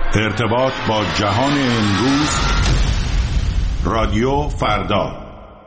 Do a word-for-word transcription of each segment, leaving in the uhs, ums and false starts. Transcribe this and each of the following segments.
ارتباط با جهان امروز، رادیو فردا.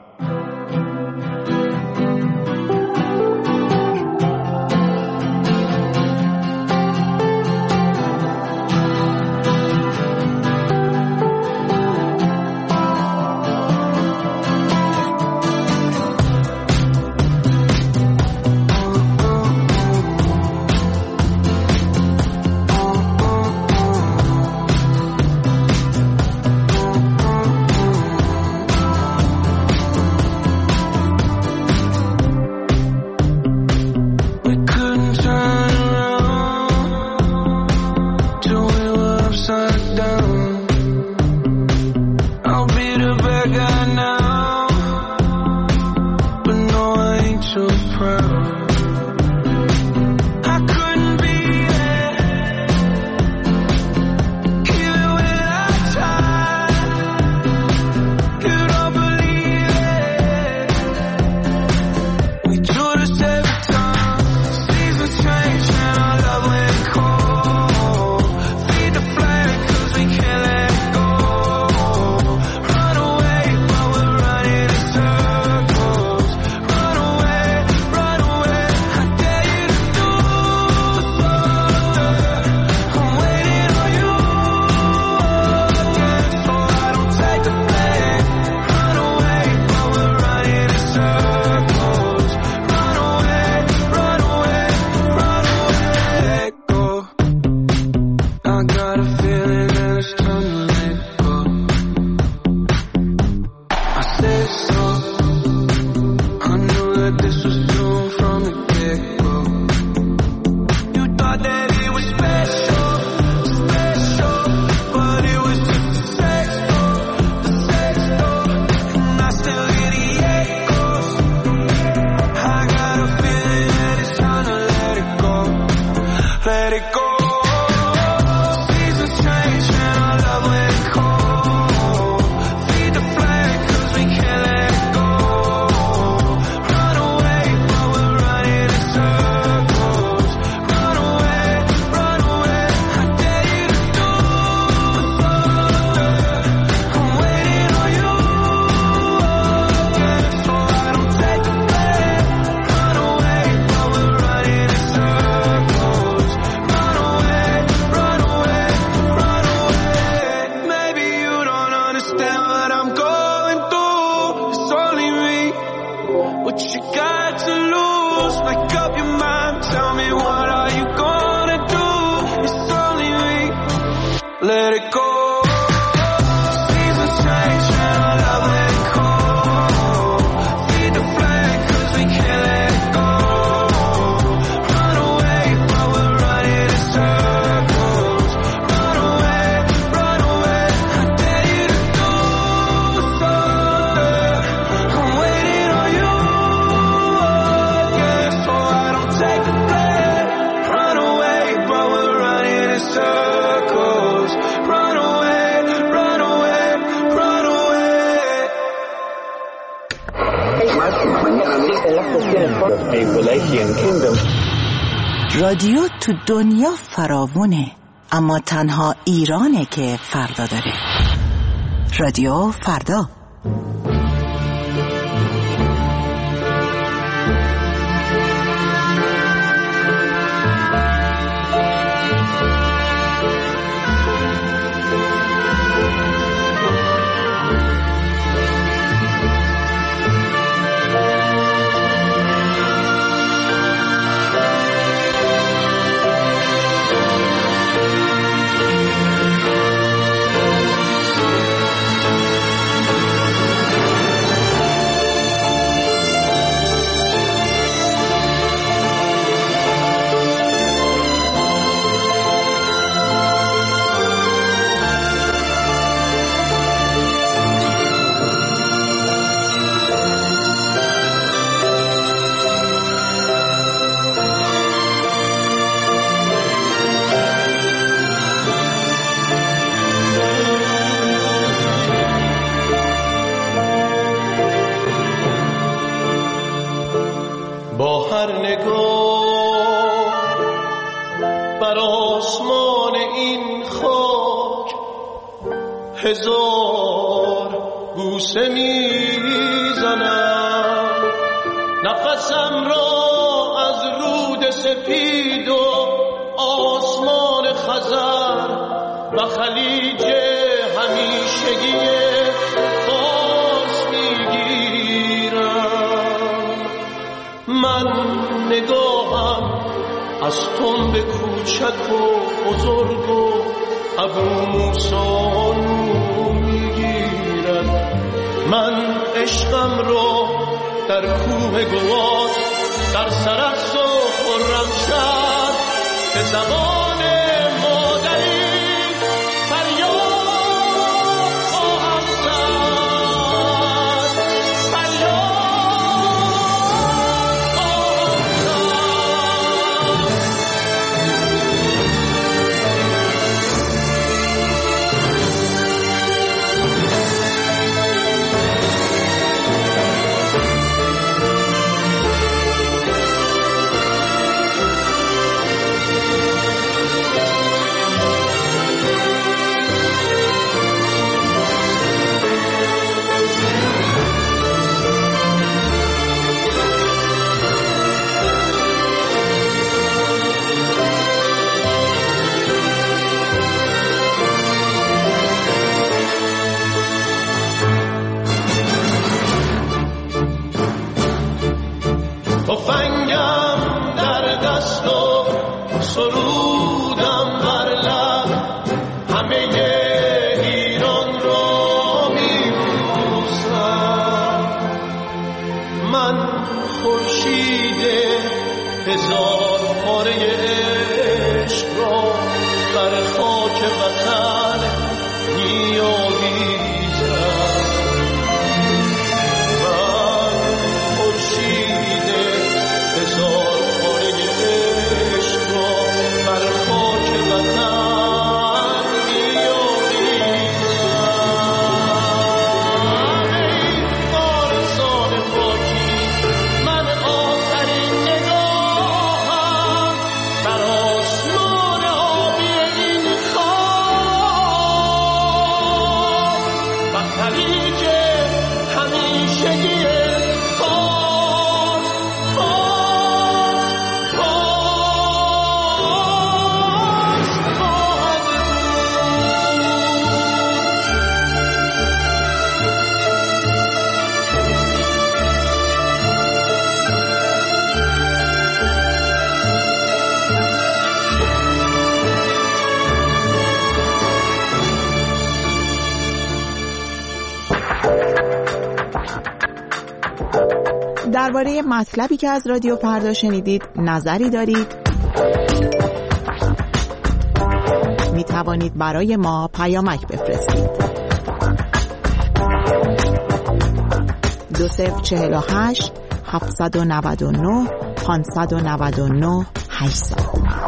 رادیو تو دنیا فراوونه، اما تنها ایرانه که فردا داره. رادیو فردا. هر نگاه بر آسمان این خاک هزار بوسه میزنم، نفسم را از رود سپید و آسمان خزر و خلیج همیشگی فارس میگیرم. من نگاهم از تنب کوچک و بزرگ و ابو موسی میگیرد. من عشقم را در کوه گواد در سرخس و خرمشهر به زبان مادری فریاد خواهم زد، فریاد خواهم تفنگم در دست و سرودم بر لب، همه ایران را میبوسم. من خورشید هزار پاره عشق را بر خاک وطن میآویزم. من خورشید هزار پاره عشق را بر خاک وطن میآویزم. ای وارثان خاکی، من آخرین نگاهم بر آسمان آبی این خاک و خلیج همیشگی فارس، فارس، فارس خواهد درباره مطلبی که از رادیو فردا شنیدید نظری دارید؟ می توانید برای ما پیامک بفرستید. دو صفر چهل و هشت هفتصد و نود و نه پانصد و نود و نه هشتصد.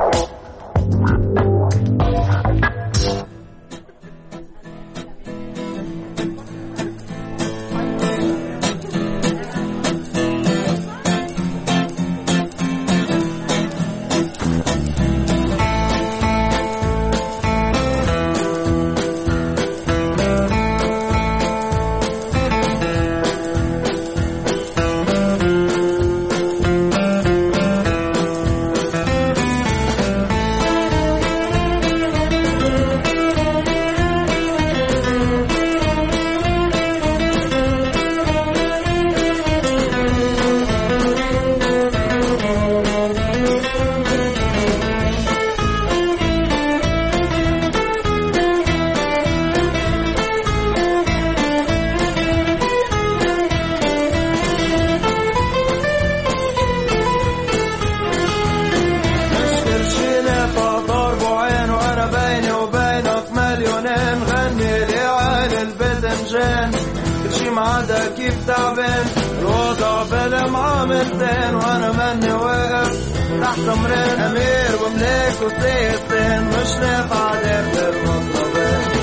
كيف تعبان الوضع بلا معاملتين وانا مني واقف تحت امرين امير وملك وسيستين مش نافع داخل المطلبين.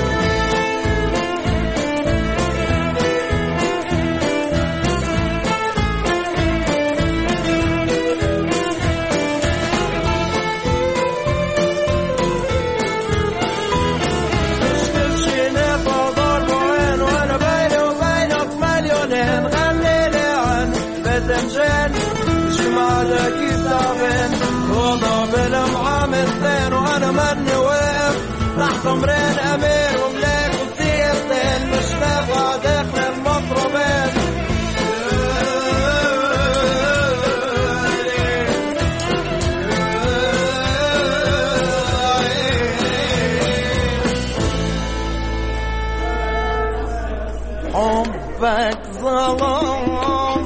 مش كل شي نافع كتابين روضة بالمعاملتين وأنا مني واقف تحت أمرين أمير وملك وسيرتين مش نافع داخل المطربين حبك ظلام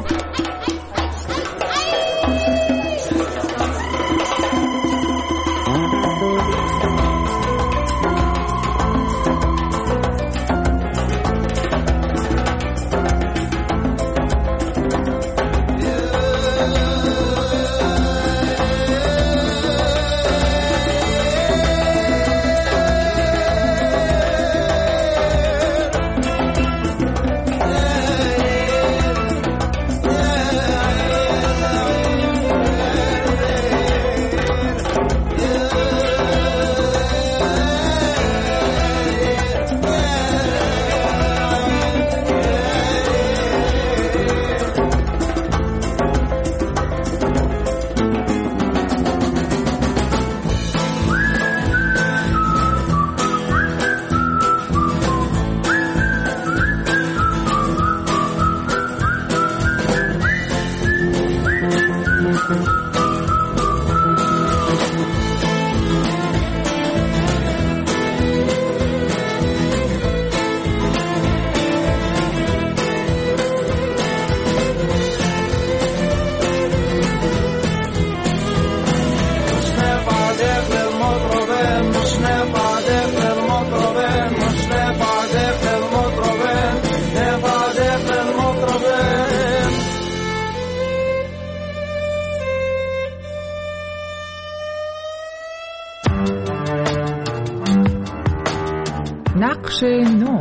نقش نو.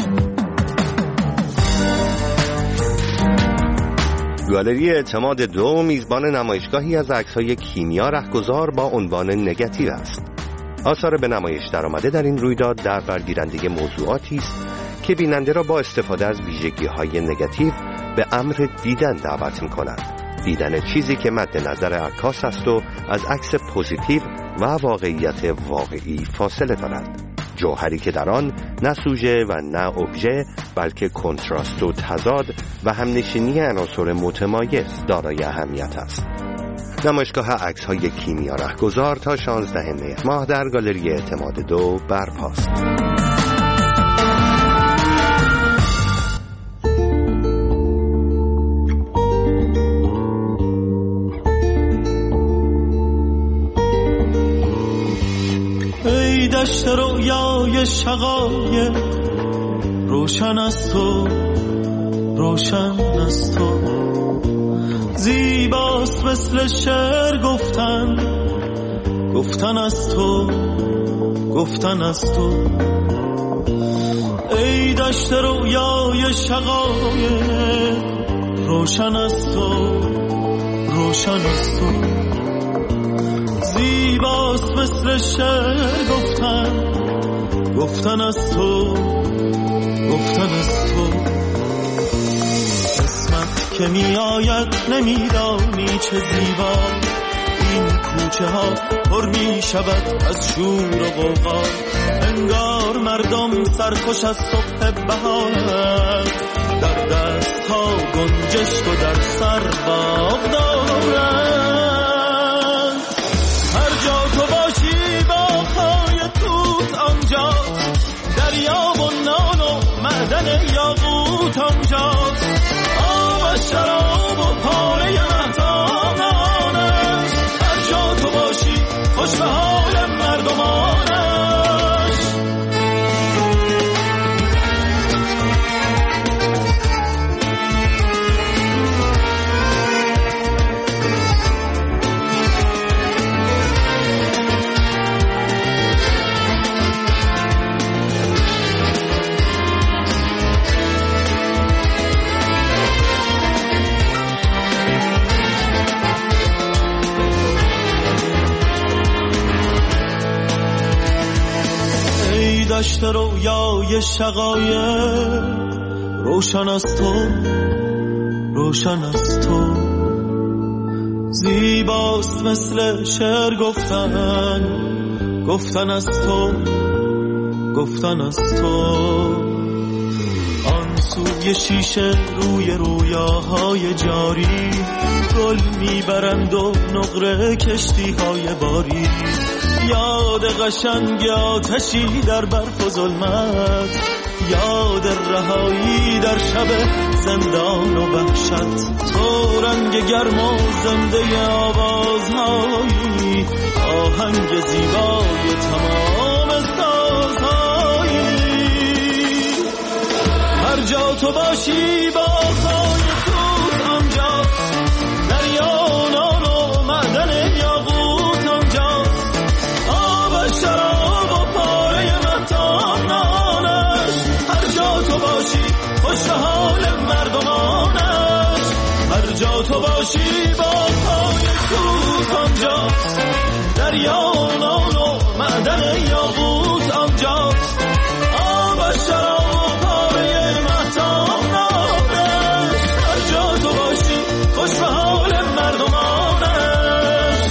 گالری اعتماد دو میزبان نمایشگاهی از عکس‌های کیمیا رهگذار با عنوان نگاتیو است. آثار به نمایش درآمده در این رویداد در برگیرنده موضوعاتی است که بیننده را با استفاده از ویژگی‌های نگاتیو به امر دیدن دعوت می‌کند. دیدن چیزی که مد نظر عکاس است و از عکس پوزیتیو و واقعیت واقعی فاصله دارد. جوهری که در آن نه سوژه و نه ابژه بلکه کنتراست و تضاد و همنشینی عناصر متمایز دارای اهمیت است. نمایشگاه عکس‌های کیمیا رهگذار تا شانزدهم مهر ماه در گالری اعتماد دو برپاست. ای دشت رویای شقایق روشن از تو، روشن از تو، زیباست مثل شعر گفتن، گفتن از تو، گفتن از تو. ای دشت رویای شقایق روشن از تو، روشن از تو، زیباست مثل شعر گفتن، گفتن از تو، گفتن از تو. اسمت که می آید نمیدانی چه زیبا، این کوچه ها پر می شود از شور و غوغا، انگار مردم سرخوش از صبح بهارند، در دست ها گنجشک و در سر باغ دارند. هر جا تو باشی باغ‌های توت آنجاست، دریا و نان و معدن یاقوت آنجاست، آب و شراب و پاره مهتانش، هر جا تو باشی خوش به حال مردمانش. دشت رویای شقایق روشن از تو، روشن از تو، زیباست مثل شعر گفتن، گفتن از تو، گفتن از تو. آن سوی شیشه روی رویاهای جاری، گل میبرند و نقره کشتی های باری. یاد قشنگ آتشی در برف و ظلمت، یاد رهایی در شب زندان و وحشت. تو رنگ گرم و زنده آوازهایی، آهنگ زیبای تمام سازهایی. هر جا تو باشی با خای توت آنجاست، دریا نان و معدن یاقوت آنجاست. آب شراب و پاره مهتاب نانش، هر جا تو باشی خوش حال مردمانش. هر جا تو باشی با خای توت آنجاست، دریا نان و معدن یاقوت آنجاست. آب شراب و پاره مهتاب نانش، هر جا تو باشی خوش به حال مردمانش.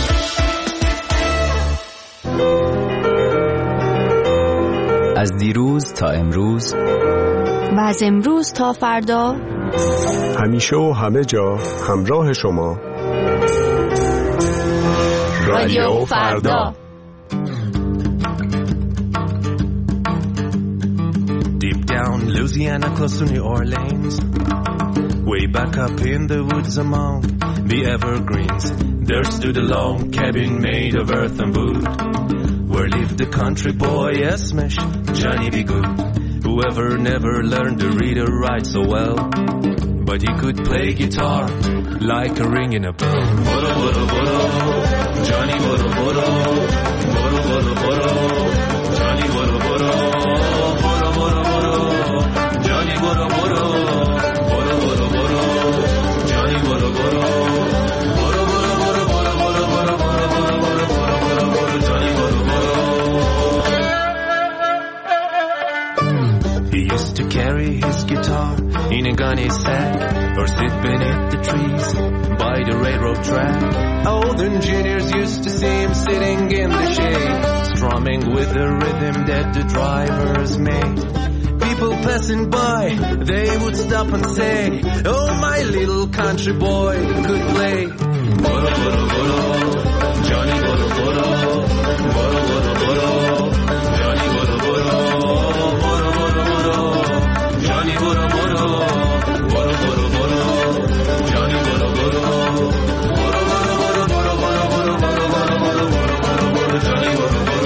از دیروز تا امروز و از امروز تا فردا، همیشه و همه جا همراه شما. رادیو فردا. Deep down Louisiana, close to New Orleans, way back up in the woods among the evergreens, there stood a log cabin made of earth and wood, where lived the country boy Esmish, Johnny B. Good, whoever never learned to read or write so well, but he could play guitar like a ring in a bell. Boro, boro, boro, Johnny boro, boro, boro, boro, boro, Johnny boro, boro, boro, boro, boro, Johnny boro, boro, boro, boro, boro, Johnny boro, boro, boro, boro, boro, boro, boro, boro, boro, boro, boro, boro, Johnny boro, boro. He used to carry his guitar in a gunny sack, or sit beneath the trees by the railroad track. Old engineers used to see him sitting in the shade, strumming with the rhythm that the drivers made. People passing by, they would stop and say, oh, my little country boy could play. Boro, boro, boro, Johnny boro, boro, boro, boro, boro, Johnny boro, boro, boro, boro, boro, Johnny boro, boro, boro, boro, boro, Johnny boro, boro, boro, boro, boro, boro, boro, boro, boro, boro, boro, boro, Johnny boro, boro.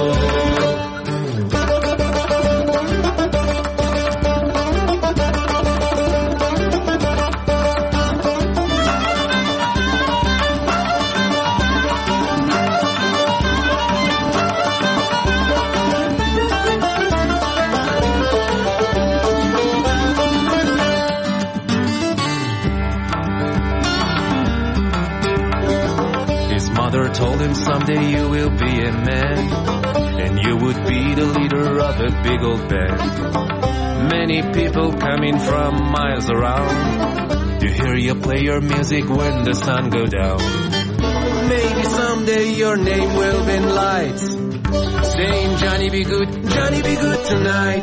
Told him someday you will be a man, and you would be the leader of a big old band. Many people coming from miles around to hear you play your music when the sun go down. Maybe someday your name will be in lights, saying Johnny be good, Johnny be good tonight.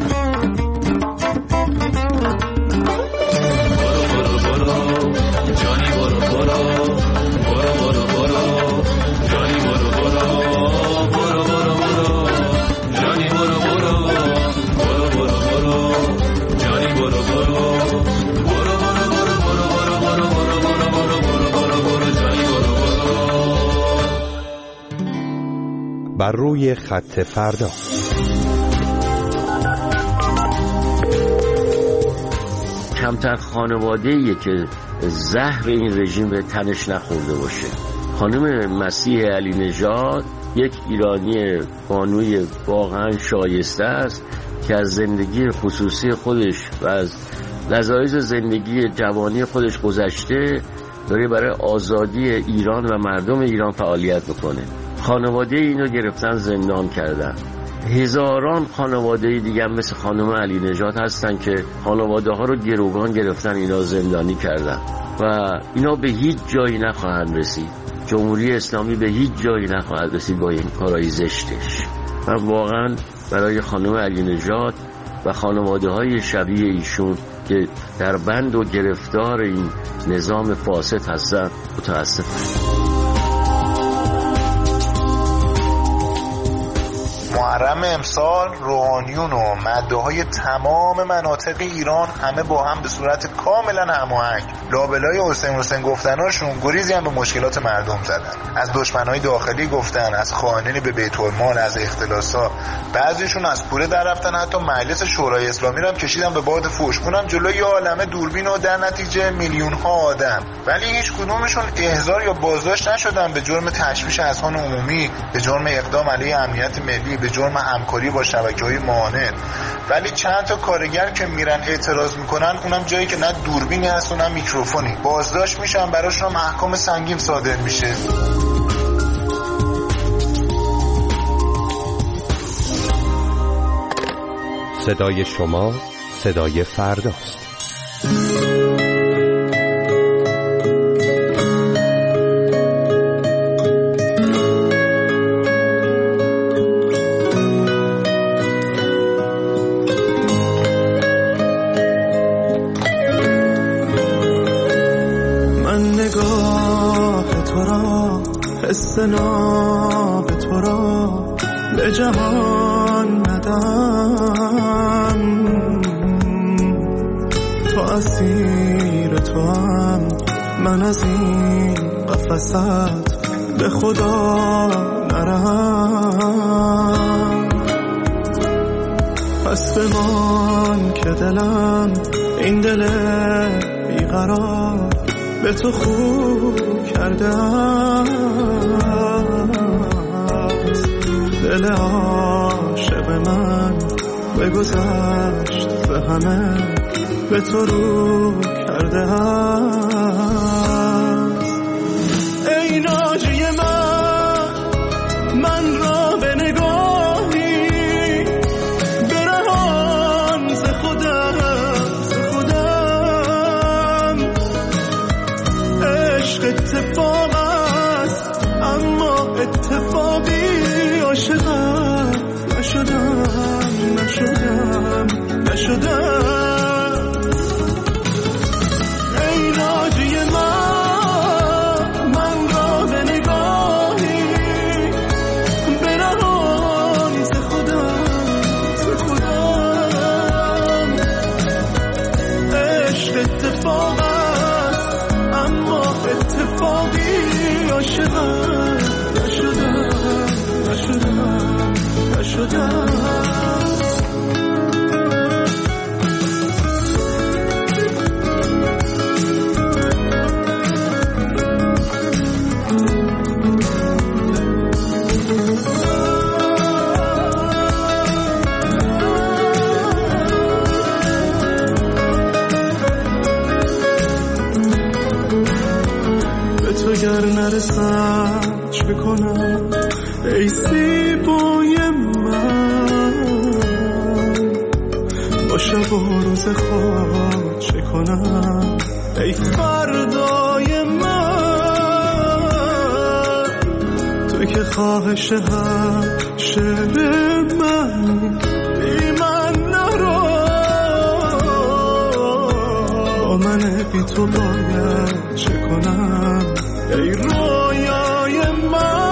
Boro, boro, boro, Johnny boro, boro, boro, boro, boro, Johnny boro, boro, boro, boro, boro, Johnny boro, boro, boro, boro, boro, Johnny boro, boro, boro, boro, boro, boro, boro, boro, boro, boro, boro, boro, Johnny boro, boro. بر روی خط فردا. کمتر خانواده‌ایه که زهر این رژیم به تنش نخورده باشه. خانم مسیح علی نژاد یک ایرانی بانوی واقعا شایسته است که از زندگی خصوصی خودش و از لذایذ زندگی جوانی خودش گذشته داره برای آزادی ایران و مردم ایران فعالیت میکنه. خانواده اینو گرفتن زندان کردن. هزاران خانواده دیگه هم مثل خانم علی نژاد هستن که خانواده ها رو گروگان گرفتن، اینا زندانی کردن و اینا به هیچ جایی نخواهند رسید. جمهوری اسلامی به هیچ جایی نخواهد رسید با این کارهای زشتش. و واقعا برای خانم علی نژاد و خانواده های شبیه ایشون که در بند و گرفتار این نظام فاسد هستن متاسفم. محرم امسال روحانیون و مدعاهای تمام مناطق ایران همه با هم به صورت کاملا هماهنگ لابلای حسین حسین گفتناشون گریزی هم به مشکلات مردم زدن. از دشمنای داخلی گفتن، از خائنین به بیت المال، از اختلاسا، بعضیشون از کوره در رفتن، حتی مجلس شورای اسلامی رو هم کشیدن به باد فحش، اونم جلوی عالمه دوربین و در نتیجه میلیون ها آدم. ولی هیچ کدومشون احضار یا بازداشت نشدن به جرم تشویش اذهان عمومی، به جرم اقدام علیه امنیت ملی، به جرم همکاری با شبکه‌های معاند. ولی چند تا کارگر که میرن اعتراض میکنن، اونم جایی که نه دوربینی هست و نه میکروفونی، بازداشت میشن، براشون احکام سنگین صادر میشه. صدای شما صدای فرداست. ناب تو را به جهان ندم، تو اسیر تو هم، من از این قفست به خدا نرم. پس بمان که دلم این دل بیقرار به تو خوب کردم، دل عاشق من بگذشت ز همه به تو رو کرده است. ای ناجی من، من را به نگاهی برهان ز خودم، ز خودم. عشق اتفاق است اما اتفاقی عاشقم نشدم، نشدم، نشدم. ای ناجی من، من را به نگاهی برهان ز خودم، ز خودم. عشق اتفاق است اما اتفاقی عاشقم نشدم، نشدم، نشدم. به تو گر نرسم چه کنم ای زیبای من، با شب و روز خواب چه کنم ای فردای من. تو که خواهش هم شعر من بی من نرو، با من بی تو باید چه کنم ای رویای من.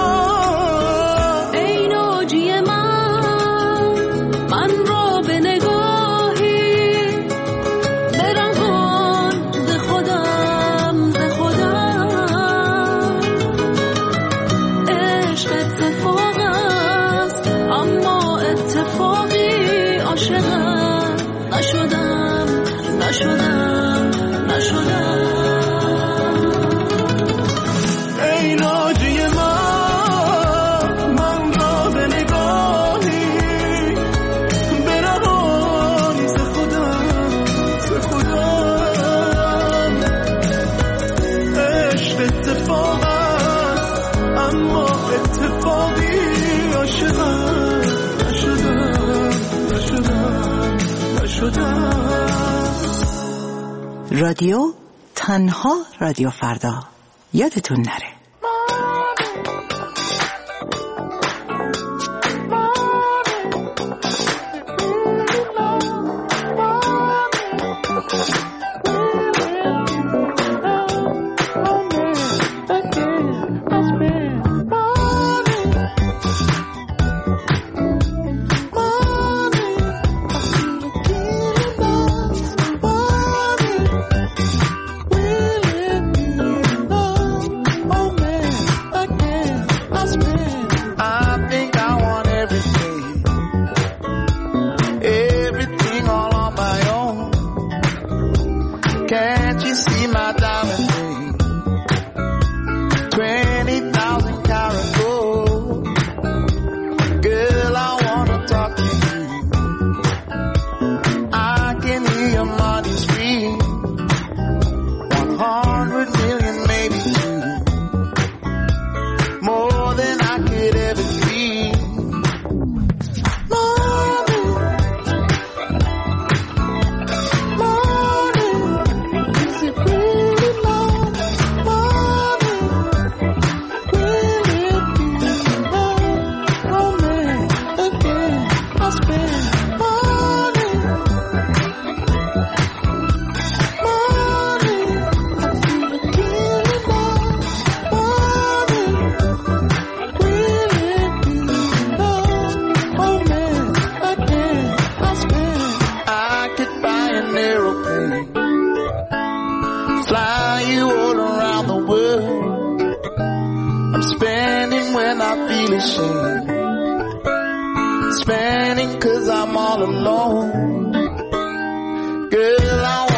اتفاقی عاشقم نشدم. رادیو تنها رادیو فردا. یادتون نره. Spending 'cause I'm all alone. Girl, I